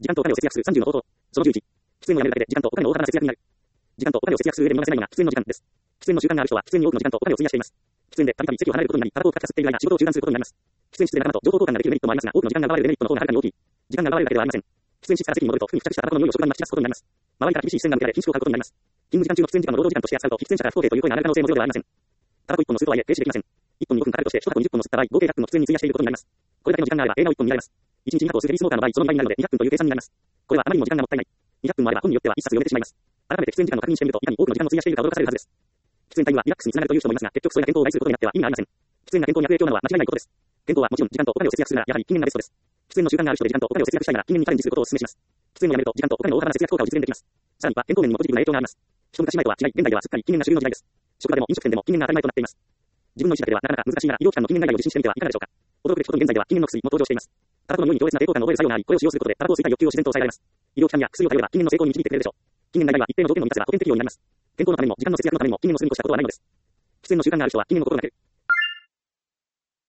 時間とお金を節約する30の方法。その11。喫煙をやめるだけで時間とお金の大幅な節約になる。時間とお金を節約する上で見逃せないのが喫煙の時間です。喫煙の習慣がある人は喫煙に多くの時間とお金を費やしています。喫煙でたびたび席を離れることになり、タバコをかきかすっている間、仕事を中断することになります。喫煙室で仲間と情報交換ができるメリットもありますが、多くの時間が奪われるデメリットの方がはるかに大きい。時間が奪われるだけではありません。喫煙室から席に戻ると服に付着したタバコの匂いを職場にまき散らすことになります。周りから厳しい視線が向けられ、緊縮を買うことになります。勤務時間中の喫煙時間を労働時間として扱うと、喫煙者から不公平という声が上がる可能性もゼロではありません。タバコ1本の吸うとはいえ、停止できません。1本に5分かかるとして、1箱20本の吸った場合、合計100分の喫煙に費やしていることになります。これだけの時間があれば映画を1本見られます。1日200を吸うヘビースモーカーの場合、その2倍になるので200分という計算になります。これはあまりにも時間がもったいない。200分もあれば本によっては1冊読めてしまいます。改めて喫煙時間の確認してみると、いかに多くの時間を費やしているか驚かされるはずです。喫煙タイムはリラックスにつながるという人もいますが、結局それが健康を害することになっては意味がありません。喫煙が健康に悪影響なのは間違いないことです。健康はもちろん時間とお金を節約するならやはり禁煙がベストです。喫煙の習慣がある人で時間とお金を節約したいなら禁煙にチャレンジすることをお勧めします。喫煙をやめると時間とお金の大幅な節約効果を実現できます。さらには健康面にもポジティブな影響があります。一昔前とは違い、現代ではすっかり禁煙が主流の時代です。職場でも飲食店でも禁煙が当たり前となっています。自分の意思だけではなかなか難しいなら医療機関の禁煙外来を受診してみてはいかがでしょうか。驚くべきことに現在では禁煙の薬も登場しています。タバコの匂いに強烈な抵抗感の覚える作用があり、これを使用することでタバコを吸いたい欲求を自然と抑えられます。医療機関や薬を頼れば禁煙の成功に導いてくれるでしょう。禁煙外来は一定の条件を満たせば保険適用になります。健康のためにも時間の節約のためにも禁煙をするに越したことはないのです。喫煙の習慣がある人は禁煙を心がける。